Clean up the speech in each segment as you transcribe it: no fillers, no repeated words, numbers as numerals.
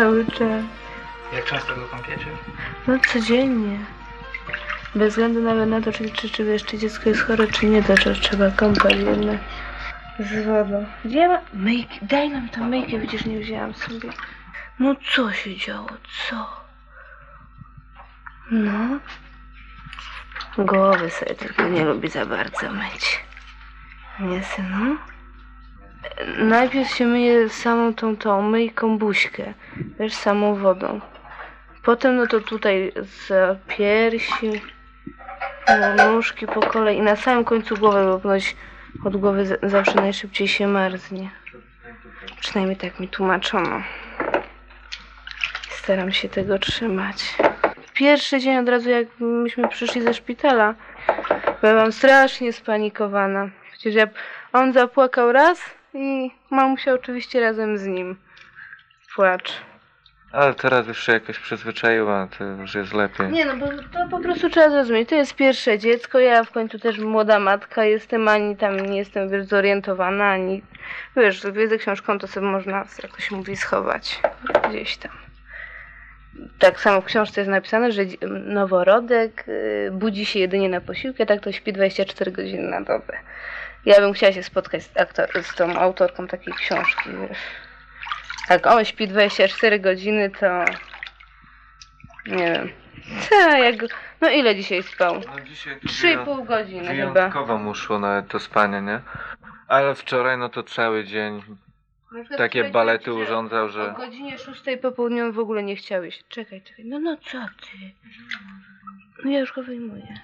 cały czas. Jak często go kąpiecie? No codziennie. Bez względu nawet na to, czy wiesz, czy dziecko jest chore, czy nie, to trzeba kąpać jednak z wodą. Gdzie ma... myjki? Daj nam tą myjkę, widzisz, nie wzięłam sobie. No co się działo? Co? No. Głowy sobie tylko nie lubi za bardzo myć. Nie, synu? Najpierw się myje samą tą myjką buźkę, wiesz, samą wodą. Potem no to tutaj z piersi, no, nóżki po kolei i na samym końcu głowy, bo ponoć od głowy zawsze najszybciej się marznie. Przynajmniej tak mi tłumaczono. Staram się tego trzymać. Pierwszy dzień od razu jak myśmy przyszli ze szpitala, byłam strasznie spanikowana. Przecież on zapłakał raz i mamusia oczywiście razem z nim. Płacz. Ale teraz już się jakoś przyzwyczaiła, to już jest lepiej. Nie no, bo to po prostu trzeba zrozumieć. To jest pierwsze dziecko, ja w końcu też młoda matka jestem, ani tam nie jestem, wiesz, zorientowana, ani... Wiesz, wiedzę książką to sobie można, jak to się mówi, schować gdzieś tam. Tak samo w książce jest napisane, że noworodek budzi się jedynie na posiłkę, tak to śpi 24 godziny na dobę. Ja bym chciała się spotkać z tą autorką takiej książki, wiesz. Jak on śpi 24 godziny, to... Nie wiem. No ile dzisiaj spał? No dzisiaj 3,5 godziny chyba. Wyjątkowo mu szło nawet to spanie, nie? Ale wczoraj no to cały dzień takie balety urządzał, że... O godzinie 6 po południu w ogóle nie chciałeś. Czekaj. No co ty? No ja już go wyjmuję.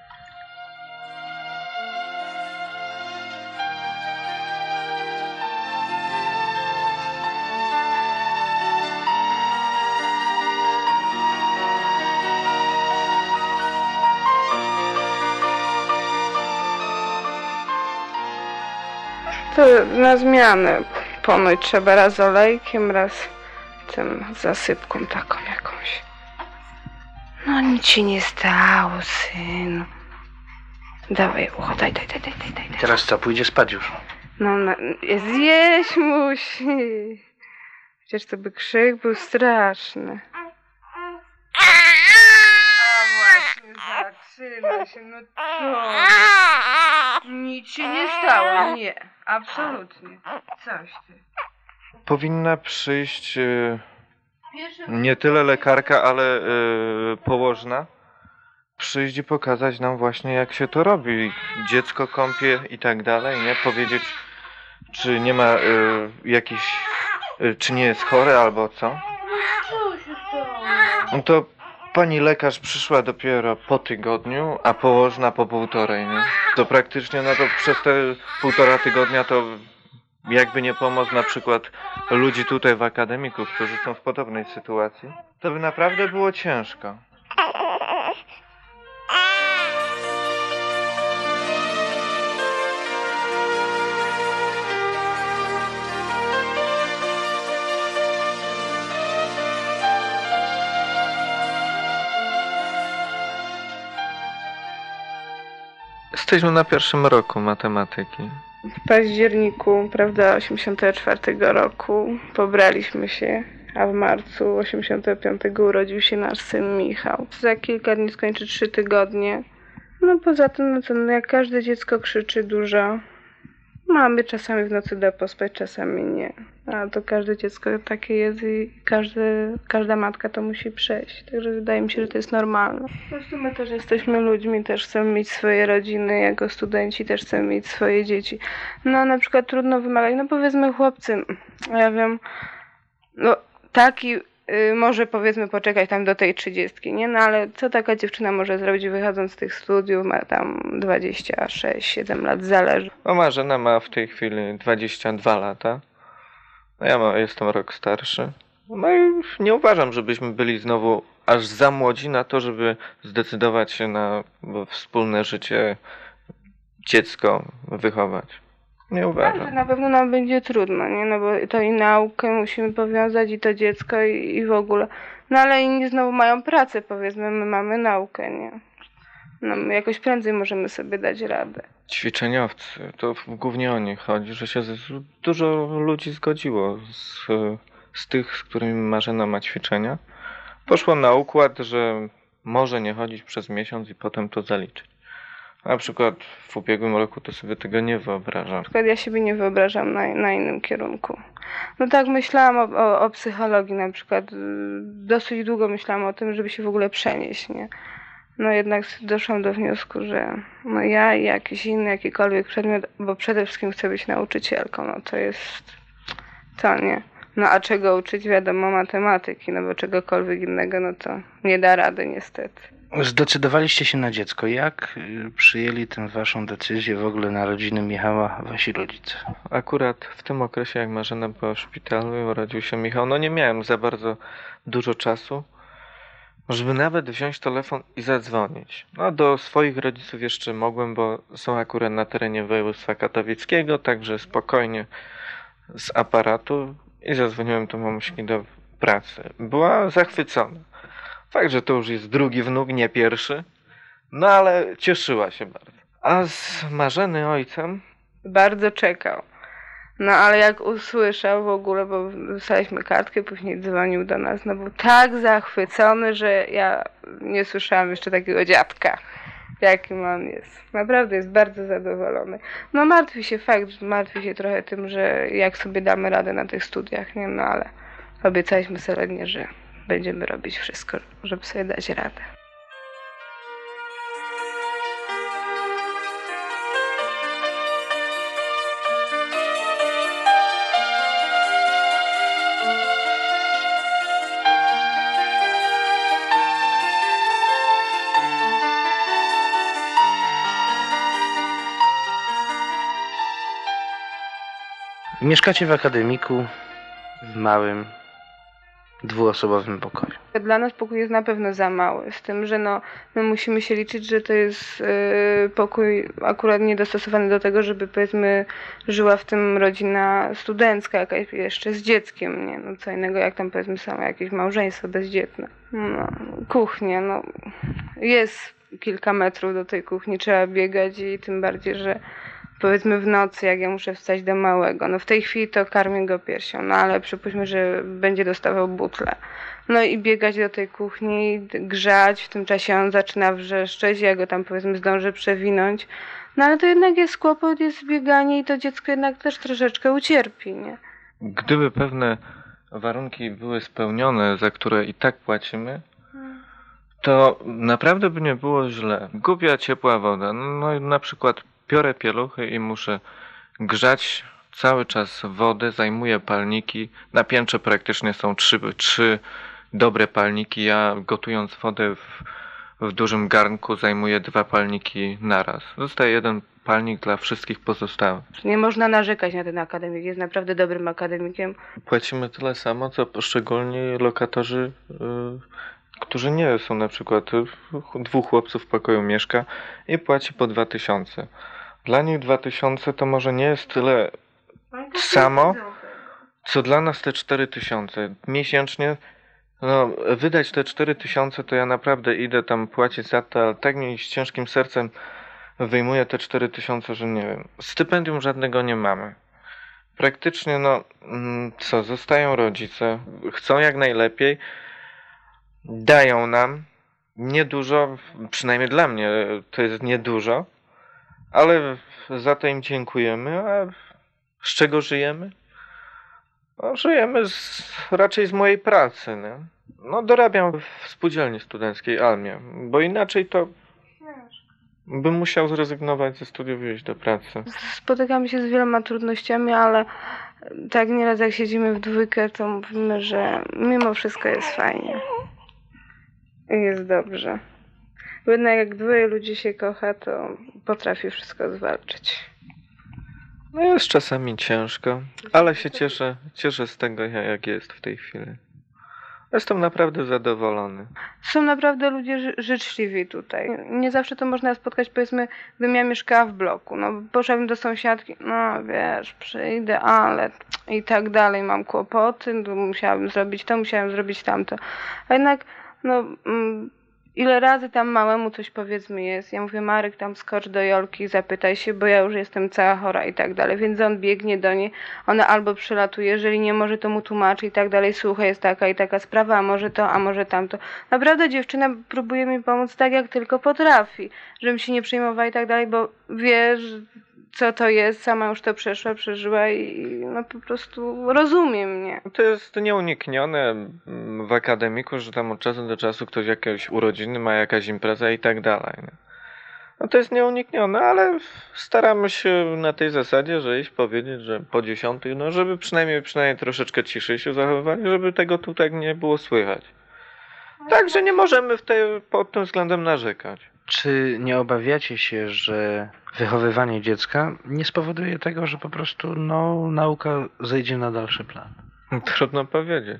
To na zmianę ponoć trzeba raz olejkiem, raz tym zasypką taką jakąś. No nic ci nie stało, synu. Dawaj ucho, daj. Teraz co, pójdzie spać już? No, zjeść musi. Przecież to by krzyk był straszny. A właśnie, zaczyna się, no co? Nic się nie stało, nie, absolutnie. Coś ty. Powinna przyjść nie tyle lekarka, ale położna. Przyjść i pokazać nam właśnie, jak się to robi. Dziecko kąpie i tak dalej, nie? Powiedzieć, czy nie ma jakiś... czy nie jest chore albo co. Co się stało? No to pani lekarz przyszła dopiero po tygodniu, a położna po 1,5, nie? To praktycznie, no to przez te 1,5 tygodnia to jakby nie pomoc na przykład ludzi tutaj w akademików, którzy są w podobnej sytuacji, to by naprawdę było ciężko. Jesteśmy na 1. roku matematyki. W październiku, prawda, 84 roku pobraliśmy się, a w marcu 85 urodził się nasz syn Michał. Za kilka dni skończy 3 tygodnie. No poza tym, no to jak każde dziecko krzyczy dużo. Mamy czasami w nocy da pospać, czasami nie. A to każde dziecko takie jest i każda matka to musi przejść. Także wydaje mi się, że to jest normalne. Po prostu my też jesteśmy ludźmi, też chcemy mieć swoje rodziny, jako studenci też chcemy mieć swoje dzieci. No na przykład trudno wymagać, no powiedzmy chłopcy, ja wiem, no taki może powiedzmy poczekać tam do tej 30, nie? No ale co taka dziewczyna może zrobić wychodząc z tych studiów, ma tam 26-7 lat, zależy. No Marzena ma w tej chwili 22 lata. No ja jestem rok starszy. No i nie uważam, żebyśmy byli znowu aż za młodzi na to, żeby zdecydować się na wspólne życie, dziecko wychować. Nie uważam. Tak, na pewno nam będzie trudno, nie? No bo to i naukę musimy powiązać, i to dziecko, i w ogóle. No ale inni znowu mają pracę, powiedzmy, my mamy naukę, nie? No my jakoś prędzej możemy sobie dać radę. Ćwiczeniowcy, to głównie o nich chodzi, że się dużo ludzi zgodziło z tych, z którymi Marzena ma ćwiczenia. Poszło na układ, że może nie chodzić przez miesiąc i potem to zaliczyć. Na przykład w ubiegłym roku to sobie tego nie wyobrażam. Na przykład ja siebie nie wyobrażam na innym kierunku. No tak, myślałam o psychologii na przykład. Dosyć długo myślałam o tym, żeby się w ogóle przenieść, nie? No jednak doszłam do wniosku, że no ja i jakiś inny, jakikolwiek przedmiot, bo przede wszystkim chcę być nauczycielką, no to jest to, nie? No a czego uczyć? Wiadomo, matematyki, no bo czegokolwiek innego, no to nie da rady niestety. Zdecydowaliście się na dziecko. Jak przyjęli tę waszą decyzję w ogóle narodziny Michała wasi rodzice? Akurat w tym okresie, jak Marzena była w szpitalu i urodził się Michał, no nie miałem za bardzo dużo czasu, żeby nawet wziąć telefon i zadzwonić. No do swoich rodziców jeszcze mogłem, bo są akurat na terenie województwa katolickiego, także spokojnie z aparatu i zadzwoniłem do mamuśki do pracy. Była zachwycona. Fakt, że to już jest drugi wnuk, nie pierwszy, no ale cieszyła się bardzo. A z Marzeny ojcem Bardzo czekał. No ale jak usłyszał w ogóle, bo wysłaliśmy kartkę, później dzwonił do nas, no był tak zachwycony, że ja nie słyszałam jeszcze takiego dziadka, jakim on jest. Naprawdę jest bardzo zadowolony. No martwi się trochę tym, że jak sobie damy radę na tych studiach, nie? No ale obiecaliśmy solidnie, że będziemy robić wszystko, żeby sobie dać radę. Mieszkacie w akademiku w małym, dwuosobowym pokoju. Dla nas pokój jest na pewno za mały, z tym, że no, my musimy się liczyć, że to jest pokój akurat niedostosowany do tego, żeby powiedzmy żyła w tym rodzina studencka jakaś jeszcze z dzieckiem, nie? No co innego jak tam powiedzmy samo jakieś małżeństwo bezdzietne. No, kuchnia, no jest kilka metrów do tej kuchni, trzeba biegać i tym bardziej, że powiedzmy w nocy, jak ja muszę wstać do małego. No w tej chwili to karmię go piersią, no ale przypuśćmy, że będzie dostawał butlę. No i biegać do tej kuchni, grzać, w tym czasie on zaczyna wrzeszczeć, ja go tam powiedzmy zdążę przewinąć. No ale to jednak jest kłopot, jest bieganie i to dziecko jednak też troszeczkę ucierpi, nie? gdyby pewne warunki były spełnione, za które i tak płacimy, to naprawdę by nie było źle. Głupia ciepła woda. No na przykład biorę pieluchy i muszę grzać cały czas wodę, zajmuję palniki. Na piętrze praktycznie są trzy dobre palniki. Ja gotując wodę w dużym garnku zajmuję 2 palniki naraz. Zostaje 1 palnik dla wszystkich pozostałych. Nie można narzekać na ten akademik, jest naprawdę dobrym akademikiem. Płacimy tyle samo, co poszczególni lokatorzy, którzy nie są na przykład 2 chłopców w pokoju mieszka i płaci po 2000. Dla nich 2000 to może nie jest tyle samo, co dla nas te 4000. Miesięcznie, no wydać te 4000 to ja naprawdę idę tam płacić za to, ale tak mi z ciężkim sercem wyjmuję te 4000, że nie wiem. Stypendium żadnego nie mamy. Praktycznie zostają rodzice, chcą jak najlepiej, dają nam niedużo, przynajmniej dla mnie to jest niedużo, ale za to im dziękujemy. A z czego żyjemy? No, żyjemy raczej z mojej pracy. Nie? No, dorabiam w spółdzielni studenckiej Almie, bo inaczej to bym musiał zrezygnować ze studiów i iść do pracy. Spotykamy się z wieloma trudnościami, ale tak nieraz jak siedzimy w dwójkę, to mówimy, że mimo wszystko jest fajnie. I jest dobrze. Bo jednak jak dwoje ludzi się kocha, to potrafi wszystko zwalczyć. No jest czasami ciężko, ale się cieszę z tego, jak jest w tej chwili. Jestem naprawdę zadowolony. Są naprawdę ludzie życzliwi tutaj. Nie zawsze to można spotkać, powiedzmy, gdybym ja mieszkała w bloku. No, poszłabym do sąsiadki, no wiesz, przyjdę, ale i tak dalej, mam kłopoty, musiałabym zrobić to, musiałam zrobić tamto. A jednak, Ile razy tam małemu coś powiedzmy jest. Ja mówię, Marek, tam skocz do Jolki, zapytaj się, bo ja już jestem cała chora i tak dalej. Więc on biegnie do niej, ona albo przylatuje, jeżeli nie może, to mu tłumaczy i tak dalej. Słuchaj, jest taka i taka sprawa, a może to, a może tamto. Naprawdę dziewczyna próbuje mi pomóc tak, jak tylko potrafi, żebym się nie przejmowała i tak dalej, bo wiesz, co to jest, sama już to przeszła, przeżyła i no po prostu rozumie mnie. To jest nieuniknione w akademiku, że tam od czasu do czasu ktoś jakieś urodziny ma, jakaś impreza i tak dalej. Nie? No to jest nieuniknione, ale staramy się na tej zasadzie, że iść powiedzieć, że po 10, no żeby przynajmniej troszeczkę ciszej się zachowywali, żeby tego tutaj nie było słychać. Także nie możemy pod tym względem narzekać. Czy nie obawiacie się, że wychowywanie dziecka nie spowoduje tego, że po prostu nauka zejdzie na dalszy plan? Trudno powiedzieć.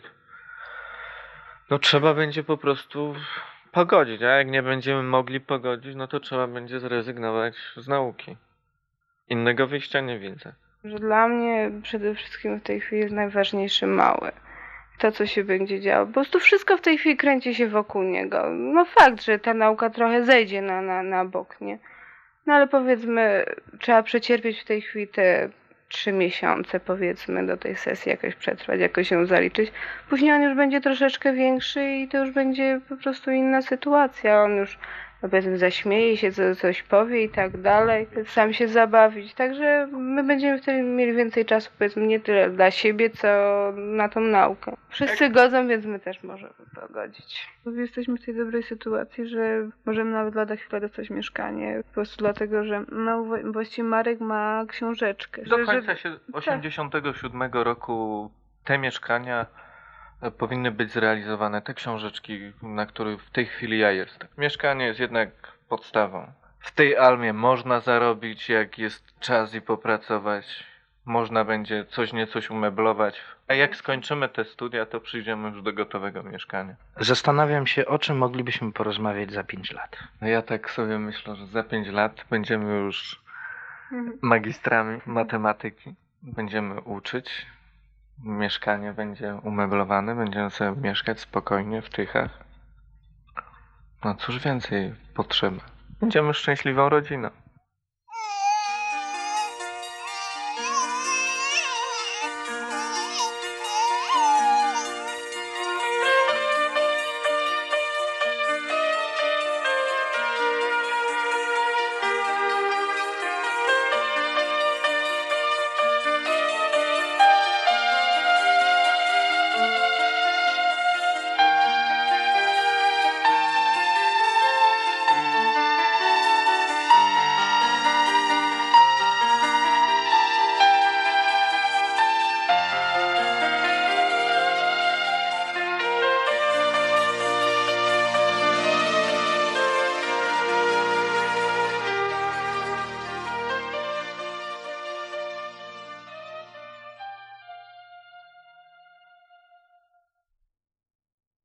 No trzeba będzie po prostu pogodzić, a jak nie będziemy mogli pogodzić, no to trzeba będzie zrezygnować z nauki. Innego wyjścia nie widzę. Że dla mnie przede wszystkim w tej chwili jest najważniejszy mały. To, co się będzie działo. Po prostu wszystko w tej chwili kręci się wokół niego. No fakt, że ta nauka trochę zejdzie na bok, nie? No ale powiedzmy, trzeba przecierpieć w tej chwili te 3 miesiące, powiedzmy, do tej sesji jakoś przetrwać, jakoś ją zaliczyć. Później on już będzie troszeczkę większy i to już będzie po prostu inna sytuacja. On już, no powiedzmy, zaśmieje się, coś powie i tak dalej, sam się zabawić. Także my będziemy wtedy mieli więcej czasu, powiedzmy, nie tyle dla siebie, co na tą naukę. Wszyscy godzą, więc my też możemy pogodzić. Jesteśmy w tej dobrej sytuacji, że możemy nawet lada chwilę dostać mieszkanie. Po prostu dlatego, że no właściwie Marek ma książeczkę. Do końca 87 roku te mieszkania powinny być zrealizowane, te książeczki, na których w tej chwili ja jestem. Mieszkanie jest jednak podstawą. W tej Almie można zarobić, jak jest czas i popracować. Można będzie coś umeblować. A jak skończymy te studia, to przyjdziemy już do gotowego mieszkania. Zastanawiam się, o czym moglibyśmy porozmawiać za 5 lat. No ja tak sobie myślę, że za 5 lat będziemy już magistrami matematyki. Będziemy uczyć. Mieszkanie będzie umeblowane, będziemy sobie mieszkać spokojnie w Tychach. No cóż więcej potrzeba. Będziemy szczęśliwą rodziną.